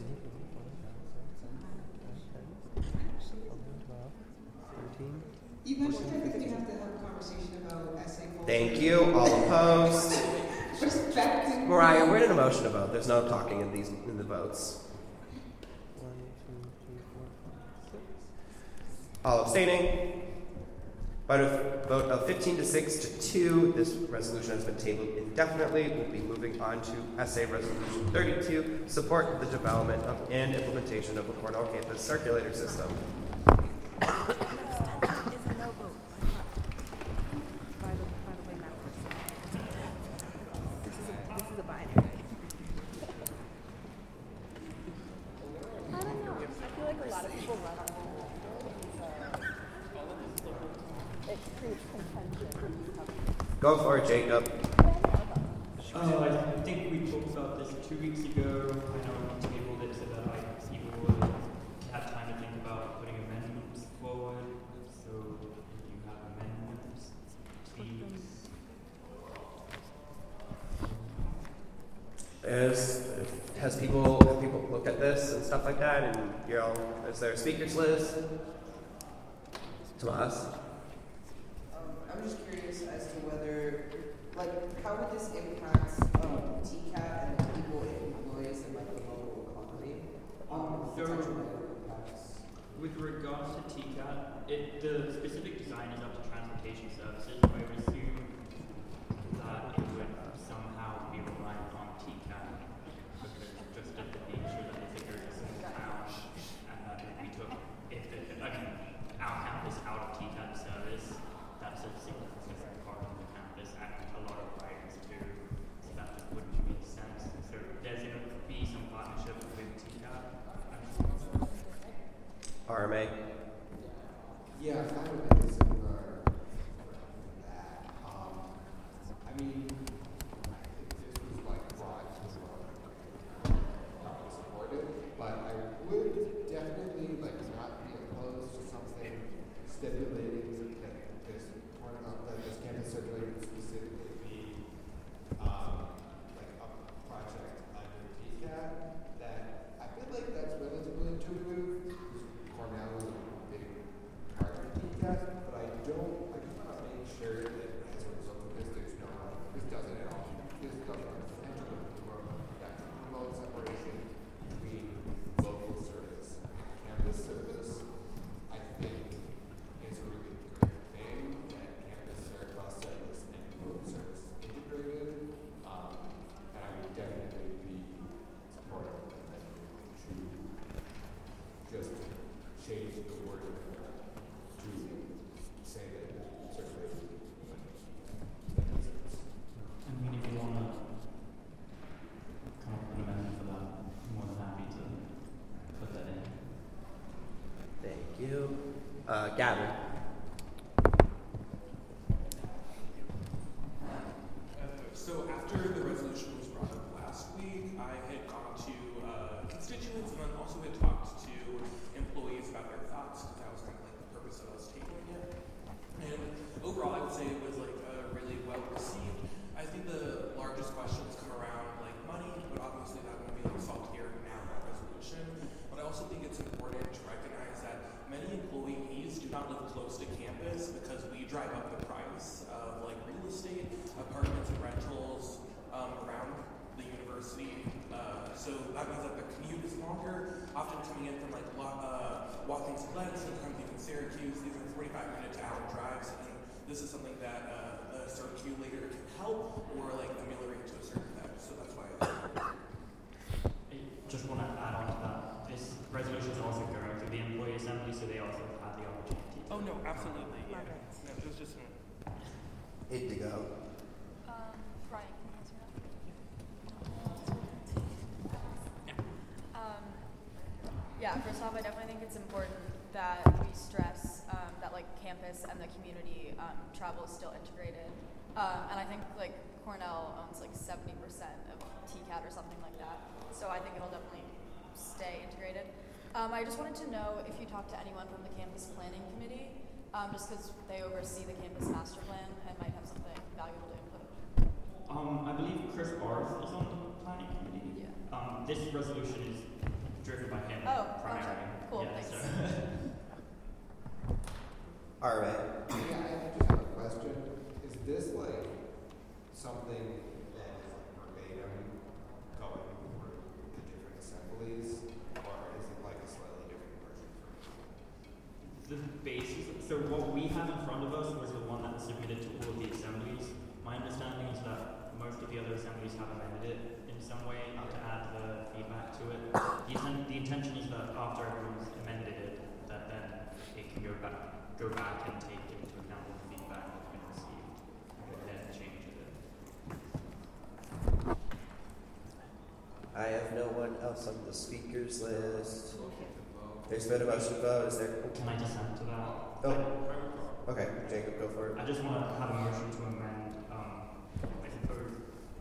Speaker 2: 4, 5, 6, 7, 8, 9, 10, 11, 12, 13.
Speaker 8: Eventually, I think we have to have a conversation about essay culture.
Speaker 2: Thank you. All opposed? Mariah, we're in a motion to vote. There's no talking in the votes. 1, 2, 3, 4, 5, 6. All abstaining? By a vote of 15 to 6 to 2, this resolution has been tabled indefinitely. We'll be moving on to Essay Resolution 32, support the development of and implementation of a Cornell campus circulator system. Go for it, Jacob.
Speaker 20: I think we talked about this 2 weeks ago. I know we tabled it so that people would have time to think about putting amendments forward. So if you have amendments, please.
Speaker 2: Have people looked at this and stuff like that? And is there a speakers list? Tomas?
Speaker 19: I'm just curious as to whether, how would this impact TCAT and the people and employees in the local economy?
Speaker 20: With regards to TCAT, the specific design is up to transportation services. I would assume that it would somehow be reliant on TCAT because just at the nature that it's a very small town, and that if we took, our campus out of TCAT service, that's a significant part of the campus and a lot of items too, so that wouldn't make sense. So there's going to be some partnership with TCAT.
Speaker 2: RMA?
Speaker 10: Yeah, I would think similar to that. I mean, if this was brought to the probably supported, but I would definitely not be opposed to something stipulating that this campus circulator specifically be a project under TCAT. That I feel like that's relatively intuitive. Cornell is a big part of TCAT, but I just want to make sure that as a result of this, this doesn't at all. This doesn't potentially promote separation between local service and campus service. I think it's a really great thing that campus service and remote service integrated, and I would definitely be supportive of that to just change the word to say that circulation.
Speaker 20: I mean, if you want to come up with an amendment for that, I'm more than happy to put that in.
Speaker 2: Thank you. Gavin?
Speaker 4: So after the resolution was brought up last week, I had gone to constituents and then also had talked to employees about their thoughts because that was kind of the purpose of us tabling it. And overall, I would say it was really well received. I think the largest questions come around money, but obviously that won't be solved here now in that resolution. But I also think it's important to recognize that many employees do not live close to campus because we drive up the price of real estate, apartments and rentals around the university. So that means like the commute is longer, often coming in from like Watkins Glen, sometimes even Syracuse. These are 45-minute to hour drives, and this is something that the circulator can help or like ameliorate to a certain effect. So that's why.
Speaker 20: I just want to add on to that. This resolution is also going to the employee assembly, so they also have the opportunity.
Speaker 4: Oh no, absolutely. Yeah. No, it was just.
Speaker 12: Indigo.
Speaker 5: Brian, can you answer that? Yeah, first off, I definitely think it's important that we stress that like campus and the community travel is still integrated. And I think like Cornell owns like 70% of TCAT or something like that. So I think it'll definitely stay integrated. I just wanted to know if you talked to anyone from the campus planning committee, just because they oversee the campus master plan and might have something valuable to input.
Speaker 20: I believe Chris Barth is on the planning committee. Yeah. This resolution is driven by him. Primarily.
Speaker 5: Cool,
Speaker 20: yeah,
Speaker 5: thanks.
Speaker 20: So.
Speaker 12: All right.
Speaker 6: Yeah, I just have a question. Is this like something that is like verbatim going through the different assemblies, or is it like a slightly different version?
Speaker 20: The basis, so what we have in front of us was the one that was submitted to all of the assemblies. My understanding is that most of the other assemblies have amended it in some way to add the feedback to it. The intention is that after everyone's amended it, that then it can go back and take into account all the feedback that's been received and then change it.
Speaker 12: I have no one else on the speakers list. There's been a motion to vote. Is there?
Speaker 20: Can I dissent to that?
Speaker 12: Oh. Okay, Jacob, go for it.
Speaker 20: I just want to have a motion to amend, I suppose,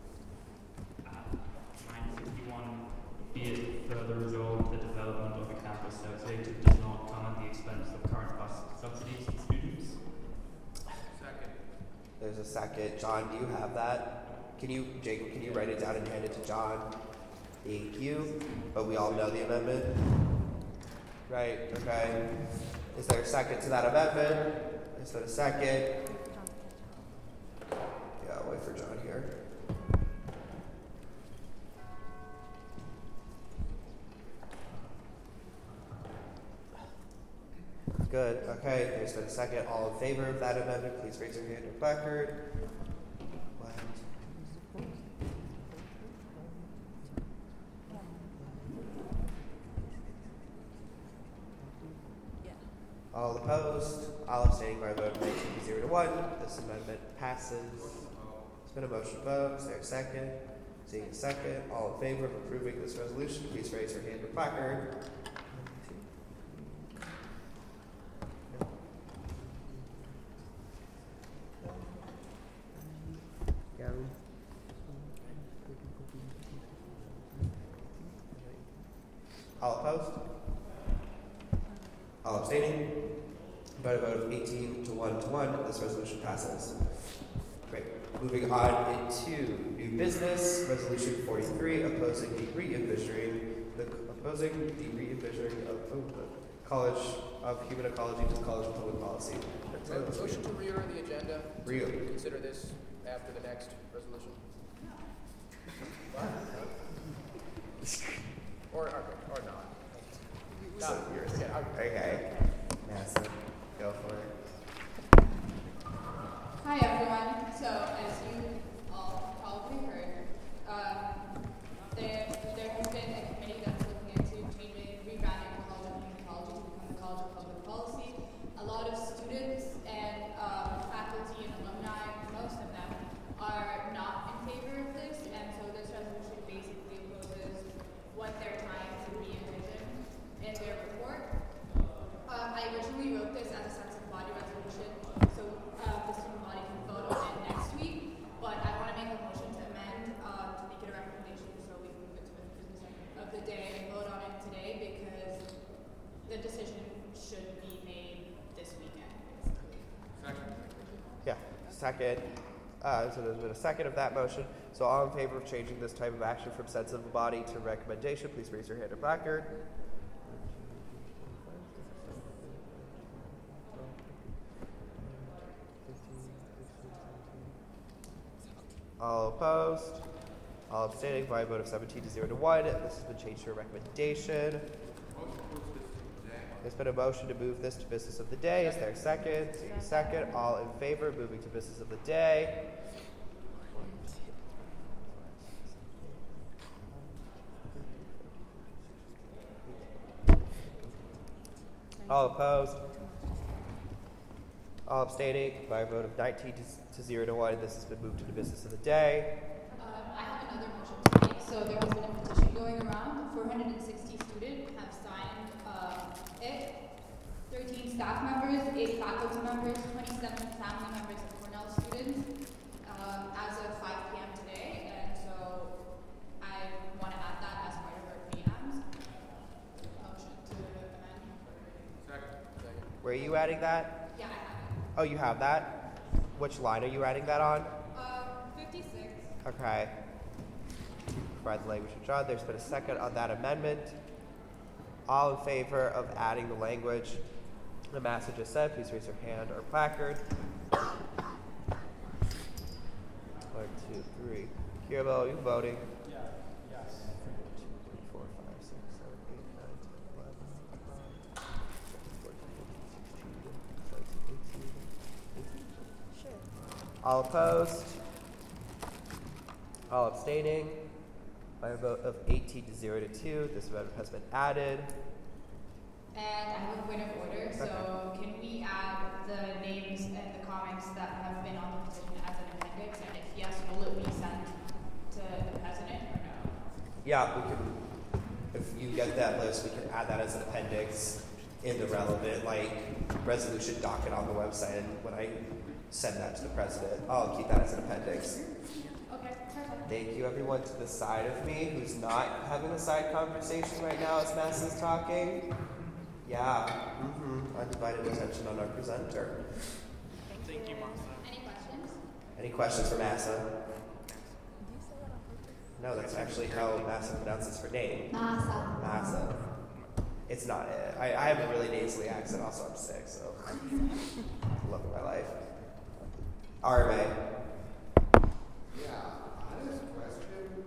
Speaker 20: 961, be it further resolved, the development of a campus circulator does not come at the expense of current bus subsidies to students.
Speaker 4: Second.
Speaker 12: There's a second. John, do you have that? Jacob, can you write it down and hand it to John? Thank you. But we all know the amendment? Right, okay. Is there a second to that amendment? Is there a second? Yeah, I'll wait for John here. Good, okay, there's been a second. All in favor of that amendment, please raise your hand or placard. All opposed, all abstaining by a vote of 19 to 1. This amendment passes. There's been a motion to vote. Is there a second? Seeing a second, all in favor of approving this resolution, please raise your hand or placard. All opposed? All abstaining? By a vote of 18 to 1, this resolution passes. Great. Moving on into new business, resolution 43, opposing the re-envisioning of the College of Human Ecology to the College of Public Policy.
Speaker 9: Motion to reorder the agenda.
Speaker 12: Reorder.
Speaker 9: Consider this after the next resolution. Or not.
Speaker 12: So yours. Okay. Madison, go for it.
Speaker 21: Hi everyone. So as you all probably heard, there has been a committee that's looking into rebranding the College of Human Ecology to become the College of Public Policy. A lot of students and faculty and alumni, most of them, are not in favor of this, and so this resolution basically opposes what they're trying to re-envision in their report. I originally wrote this as a sense of body resolution, so the student body can vote on it next week, but I want to make a motion to amend to make it a recommendation so we can move it to the business of the day and vote on it today because the decision should be made this weekend, basically.
Speaker 4: Second.
Speaker 12: Yeah, second. So there's been a second of that motion. So all in favor of changing this type of action from sense of the body to recommendation, please raise your hand or placard. All opposed? All abstaining by a vote of 17 to 0 to 1. This has been changed to a recommendation. There's been a motion to move this to business of the day. Is there a second? Second. All in favor of moving to business of the day? All opposed? All abstaining by a vote of 19 to 0 to 1. This has been moved to the business of the day.
Speaker 21: I have another motion to make. So there has been a petition going around. 460 students have signed it. 13 staff members, 8 faculty members, 27 family members of Cornell students as of 5 p.m. today. And so I want to add that as part of our PM's motion to amend.
Speaker 9: Second.
Speaker 12: Where are you adding that?
Speaker 21: Yeah, I have it.
Speaker 12: Oh, you have that? Which line are you adding that on?
Speaker 21: 56.
Speaker 12: Okay. Provide the language of John. There's been a second on that amendment. All in favor of adding the language the Massa just said, please raise your hand or placard. 1, 2, 3. Kirabo, are you voting?
Speaker 14: Yeah. Yes.
Speaker 12: 2, 3, 4, 5, 6, 7, 8, 9, 10, 11, 12, 14, 15, 16, 17, 18.
Speaker 1: Sure.
Speaker 12: All opposed? All abstaining? By a vote of 18 to 0 to 2, this vote has been added.
Speaker 21: And I have a point of order. So can we add the names and the comments that have been on the petition as an appendix? And if yes, will it be sent to the president or no?
Speaker 12: Yeah, we can. If you get that list, we can add that as an appendix in the relevant resolution docket on the website. And when I send that to the president, I'll keep that as an appendix.
Speaker 21: Okay, perfect.
Speaker 12: Thank you, everyone to the side of me who's not having a side conversation right now as Mass is talking. Yeah, undivided attention on our presenter.
Speaker 21: Thank you, Massa. Any questions?
Speaker 12: Any questions for Massa? No, that's actually how Massa pronounces her name.
Speaker 13: Massa.
Speaker 12: Massa. It's not it. I have a really nasally accent, also I'm sick, so love of my life. RMA.
Speaker 10: Yeah, honest question.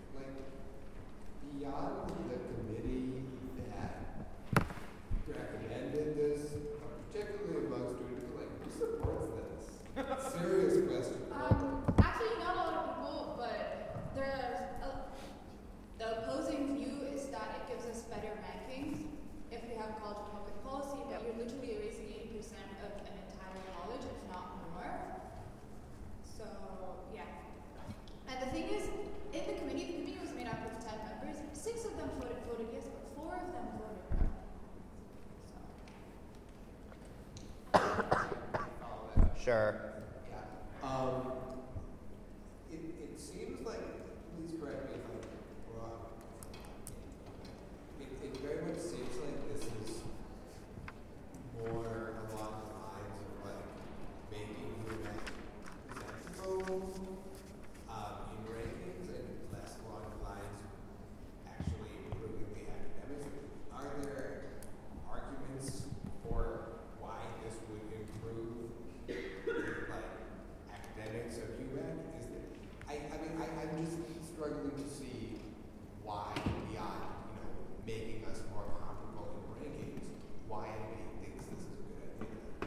Speaker 10: Beyond the committee that recommended this, particularly among students, who supports this? Serious question.
Speaker 21: Actually, not a lot of people, but the opposing view is that it gives us better rankings if we have college of public policy, but you're literally erasing 80% of an entire college, if not more. So, yeah. And the thing is, in the committee was made up of 10 members. 6 of them voted yes, but 4 of them voted no.
Speaker 12: Sure.
Speaker 10: Yeah. It seems like, please correct me if I'm wrong. It very much seems like this is more along the lines of making UMass presentable in rankings and less along the lines of actually improving the academics. Are there arguments for why this would improve academics of UMass? I'm just struggling to see why, beyond making us more comparable in rankings, why anybody thinks this is a good idea.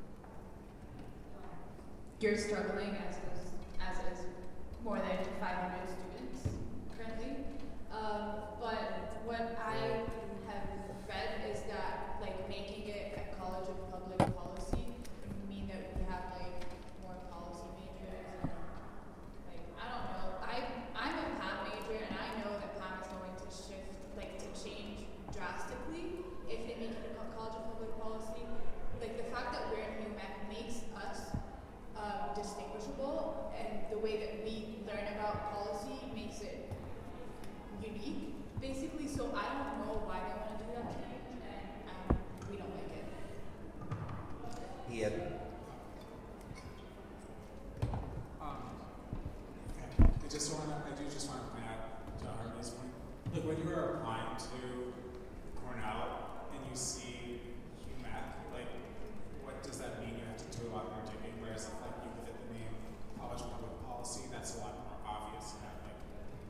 Speaker 21: You're struggling as is more than 500 students currently. But what I have read is that making it a college of public policy would mean that we have more policy majors. I don't know. I'm a PAM major, and I know that PAM is going to shift, to change drastically if they make it a college of public policy. The fact that we're in UMass makes us distinguishable, and the way that we learn about policy makes it unique, basically. So I don't know why they want to do that change, and we don't like it.
Speaker 12: Ian.
Speaker 14: I do just want to point out to Harvey's point. Look, when you are applying to Cornell and you see UMass, what does that mean? You have to do a lot more digging. Whereas if you put the name college of public policy, that's a lot more obvious. You have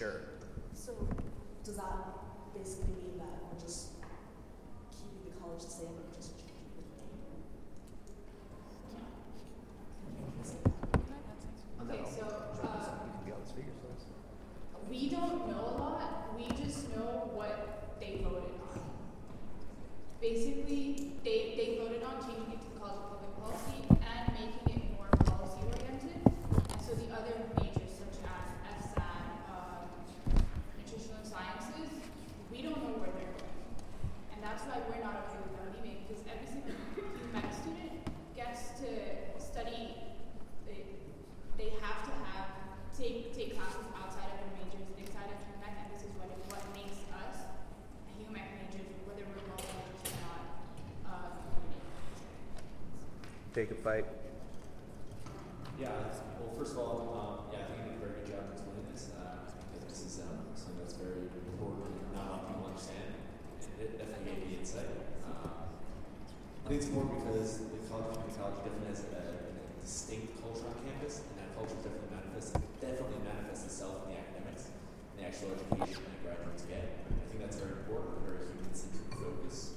Speaker 9: sure.
Speaker 3: So, does that basically mean that we're just keeping the college the same and just changing the name?
Speaker 21: Okay, so we don't know a lot. We just know what they voted on. Basically, they voted on changing it to the College of Public Policy and making it more policy oriented. And so the other majors such as FSAT, nutritional sciences, we don't know where they're going. And that's why we're not okay with them leaving, because every single UMac student gets to study. They have to take classes outside of their majors, inside of UMac, and this is what makes us UMac majors, whether we're both majors or not.
Speaker 2: Jacob Fight.
Speaker 16: Yeah, well, first of all, I think you did a very good job explaining this, because this is something that's very important and not a lot of people understand, and it definitely gave me insight. I think it's important because the college definitely has a distinct culture on campus, and that culture definitely manifests itself in the academics, and the actual education that graduates get. I think that's very important, a very human-centric focus.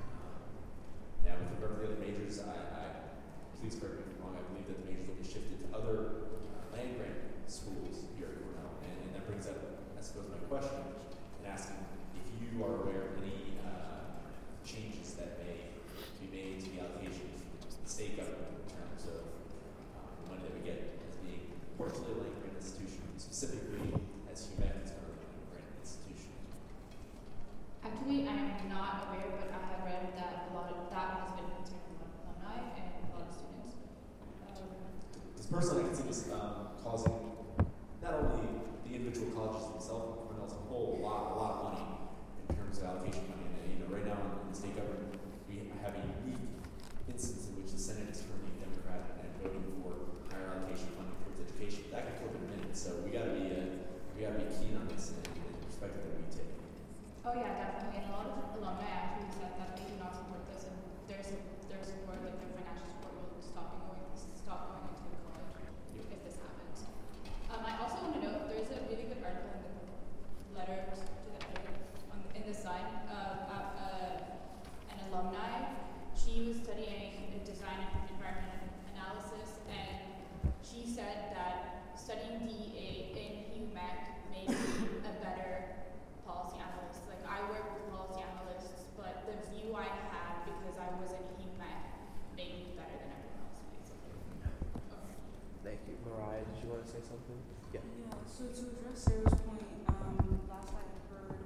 Speaker 16: Now, with regard to the other majors, please correct me if I'm wrong, I believe that the majors will be shifted to other land-grant schools here at Cornell, and that brings up, I suppose, my question, and asking if you are aware of any changes that may be made to the allocation from the state government in terms of the money that we get as being partially a land-grant institution, specifically as UMac is a land-grant institution.
Speaker 21: Actually, I am not aware, but I have read that a lot of that has been concerned with alumni and a lot of students.
Speaker 16: Because personally, I can see this causing not only the individual colleges themselves, but Cornell as a whole, a lot of money in terms of allocation money. And right now in the state government, we have a unique instance in which the Senate is currently Democratic and voting for higher allocation funding towards education. That can flip in a minute, so we got to be keen on this and the perspective that we take.
Speaker 21: Oh yeah, definitely. And a lot of alumni actually said that they do not support this, and their support, like their financial support, will stop going into the college if this happens. I also want to note there's a really good article in the letter to the editor in the Sun about an alumni. She was studying design and environmental analysis, and she said that studying DEA in UMac made me a better policy analyst. Like, I work with policy analysts, but the view I had because I was in UMac made me better than everyone else, basically. Okay.
Speaker 2: Thank you. Mariah, did you want to say something? Yeah.
Speaker 8: Yeah, so to address Sarah's point, last I heard,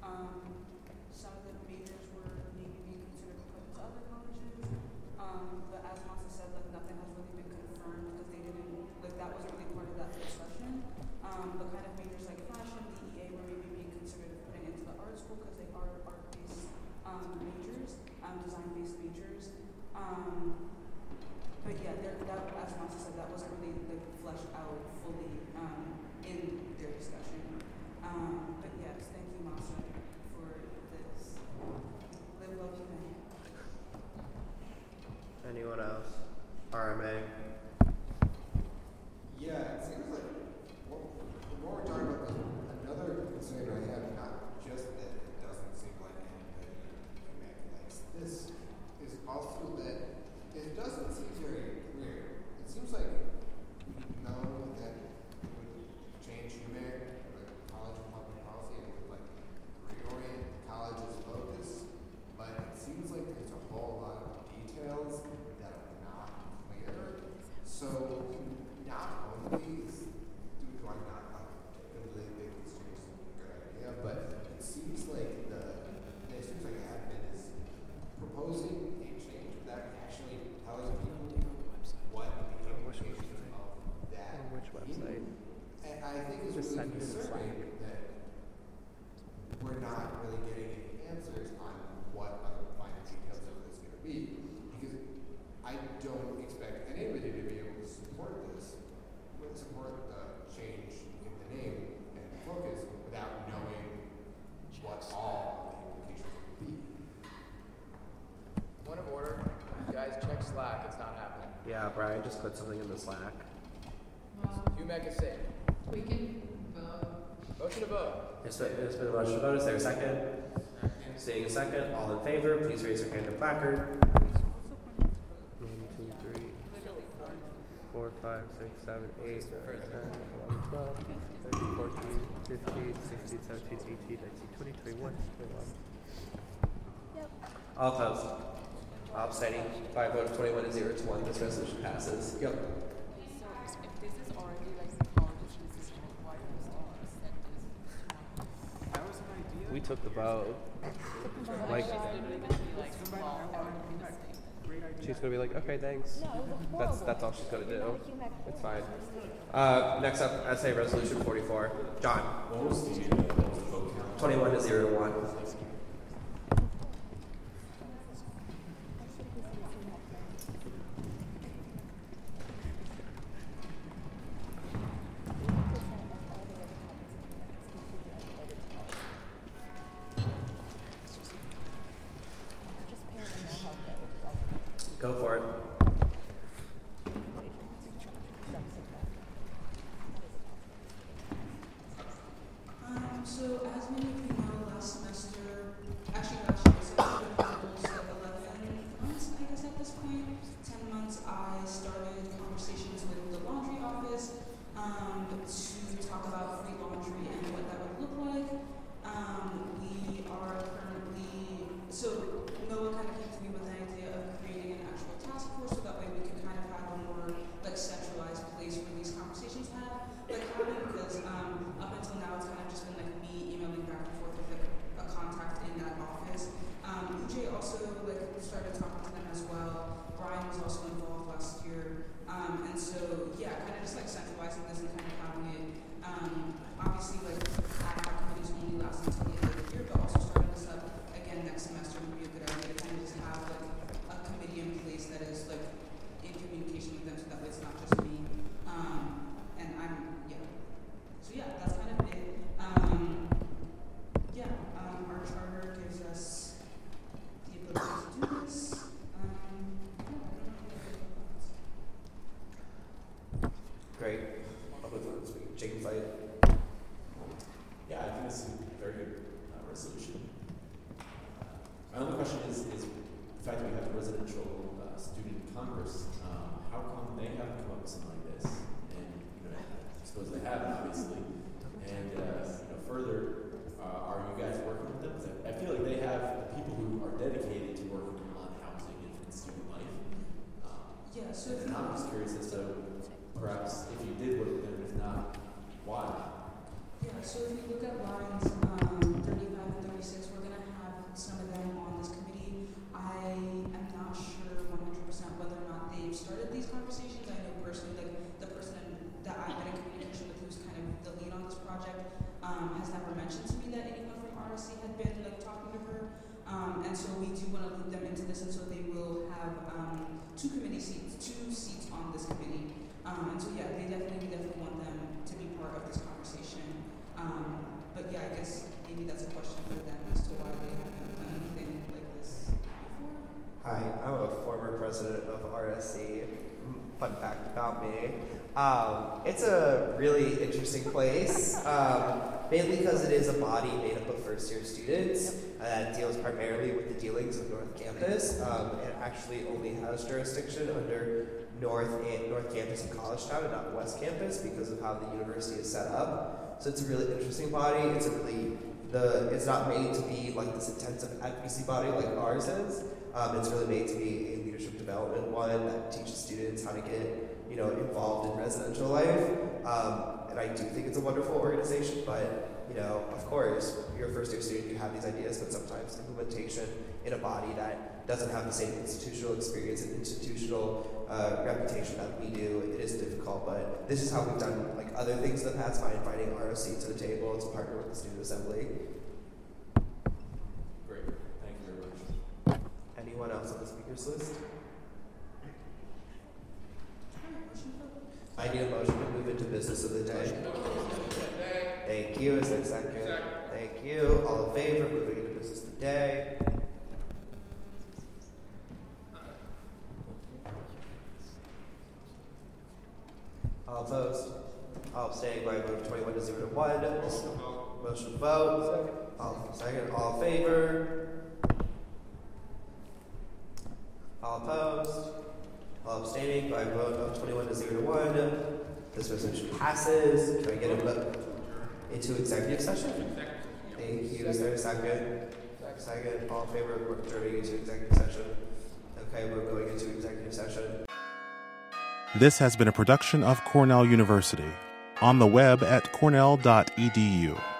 Speaker 8: some of the majors were maybe being considered put into other colleges, but as Masa said, like, nothing has really been confirmed because they didn't, like, that wasn't really part of that discussion. But kind of majors like fashion, DEA were maybe being considered putting into the art school because they are art-based majors, design-based majors. But yeah, that, as Masa said, that wasn't really like fleshed out fully in their discussion. But yes, thank you, Masa, for this. Live love you may.
Speaker 2: Anyone else? RMA.
Speaker 10: Yeah, it seems like the more we're talking about this, another concern I have, not just that it doesn't seem like anybody likes this, is also that it doesn't seem very clear. It seems like we know that it would change UMac, like College of Public Policy, and would like reorient college's focus, but it seems like there's a whole lot of details that are not clear. So not only do I not really think this change is a good idea, but it seems like admin is proposing a change without actually telling people what the implications of that mean. And I think it's really concerning that we're not really getting any answers on what the final details of this is going to be, because I don't expect anybody to be able to support the change in the name and the focus without knowing what all the implications would be.
Speaker 9: Point of order. Guys, check Slack. It's not happening.
Speaker 2: Yeah, Brian just put something in the Slack.
Speaker 9: UMac is safe.
Speaker 21: We can vote.
Speaker 9: Motion to vote.
Speaker 2: It's been a motion to vote. Is there a second? Seeing a second, all in favor, please raise your hand or placard. 1, 2, 3, 4, 5, 6, 7, 8, 9, 10, 11, 12, 13, 14, 15, 16, 17, 18, 19, 20, 21, 22. All opposed? All abstaining? By a vote of 21 to 0 to 1, this resolution passes. Yep.
Speaker 17: So if this is already like the college system, why does send this?
Speaker 14: That was an idea.
Speaker 2: We took the vote. Like, she's gonna be like, okay, thanks. That's all she's gonna do. It's fine. Next up, SA Resolution 44. John.
Speaker 16: What was the vote count?
Speaker 2: 21 to 0 to 1. Go for it.
Speaker 8: So as many of you know, last semester, actually last year, so it's been almost like 11 months, I guess at this point, 10 months, I started conversations with the laundry office to talk about free laundry and what that would look like. We are currently, so Noah kind of came to me with an idea of creating an actual task force so that way we can kind of have a more like centralized place where these conversations happen because up until now it's kind of just been like me emailing back and forth with like a contact in that office. UJ also like started talking to them as well. Brian was also involved last year. And so yeah, kind of just like centralizing this and kind of having it obviously like ad hoc committees only last until the end of the year, but also starting this up again next semester would be a good idea to kind of just have like a committee in place that is like in communication with them so that way it's not just me. And I'm so yeah, that's kind of it. Our charter gives us the ability to do this.
Speaker 2: Great. I'll move on this week. Jacob Fight.
Speaker 16: Yeah, I think this is a very good resolution. My only question is the fact that we have a residential student Congress. How come they haven't come up with something like this? And I suppose they haven't, obviously. And further, are you guys working with them? 'Cause I feel like they have people who are dedicated to working on housing and student life.
Speaker 8: So
Speaker 16: and I'm just curious as to perhaps if you did work with them, if not, why?
Speaker 8: Yeah, so if you look at lines 35 and 36, we're going to have some of them on this committee. I am not sure 100% whether or not they've started these conversations. I know personally, like the person that I've been in communication with who's kind of the lead on this project has never mentioned to me that anyone from RSC had been like talking to her. And so we do want to loop them into this, and so they will have two seats on this committee. And so yeah, we definitely want them to be part of this conversation. But yeah, I guess maybe that's a question for them as to why they haven't done anything like this before.
Speaker 2: Hi, I'm a former president of RSC. Fun fact about me. It's a really interesting place, mainly because it is a body made up of first-year students that deals primarily with the dealings of North Campus. It actually only has jurisdiction under North Campus and College Town and not West Campus because of how the university is set up. So it's a really interesting body. It's not made to be like this intensive advocacy body like ours is. It's really made to be a leadership development one that teaches students how to get involved in residential life. And I do think it's a wonderful organization, but of course, you're a first-year student, you have these ideas, but sometimes implementation in a body that doesn't have the same institutional experience and institutional reputation that we do, it is difficult. But this is how we've done like other things in the past by inviting ROC to the table to partner with the student assembly.
Speaker 16: Great, thank you very much.
Speaker 2: Anyone else on the speakers list? I need a motion to move into business of the day. Thank you. Is there a second? Thank you. All in favor of moving into business of the day? All opposed?
Speaker 12: All abstaining by a vote of 21 to 0 to 1. Motion to vote. Second. All in favor? All opposed? All abstaining by a vote of 21 to 0 to 1. This resolution passes. Can I get a vote into executive session? Thank you. Is there a second? Second. All in favor of adjourning into executive session? Okay, we're going into executive session.
Speaker 11: This has been a production of Cornell University. On the web at cornell.edu.